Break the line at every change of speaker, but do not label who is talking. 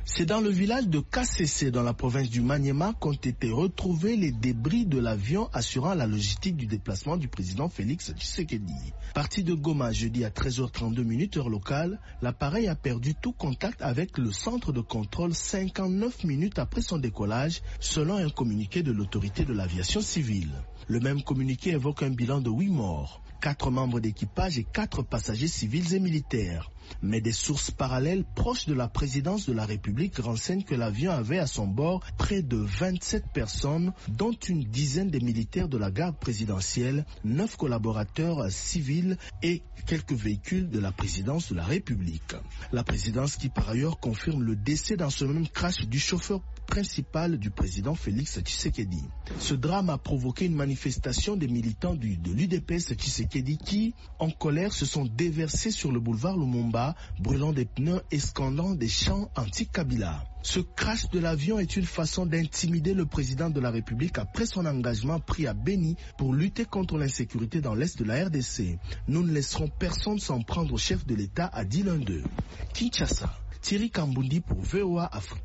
C'est dans le village de Kasese, dans la province du Maniema, qu'ont été retrouvés les débris de l'avion assurant la logistique du déplacement du président Félix Tshisekedi. Parti de Goma jeudi à 13h32 heure locale, l'appareil a perdu tout contact avec le centre de contrôle 59 minutes après son décollage, selon un communiqué de l'autorité de l'aviation civile. Le même communiqué évoque un bilan de 8 morts. 4 membres d'équipage et 4 passagers civils et militaires. Mais des sources parallèles proches de la présidence de la République renseignent que l'avion avait à son bord près de 27 personnes, dont une dizaine de militaires de la garde présidentielle, 9 collaborateurs civils et quelques véhicules de la présidence de la République. La présidence qui par ailleurs confirme le décès dans ce même crash du chauffeur principal du président Félix Tshisekedi. Ce drame a provoqué une manifestation des militants de l'UDPS Tshisekedi qui, en colère, se sont déversés sur le boulevard Lumumba, brûlant des pneus et scandant des chants anti-Kabila. Ce crash de l'avion est une façon d'intimider le président de la République après son engagement pris à Beni pour lutter contre l'insécurité dans l'est de la RDC. Nous ne laisserons personne s'en prendre au chef de l'État, a dit l'un d'eux. Kinshasa, Thierry Kambundi pour VOA Afrique.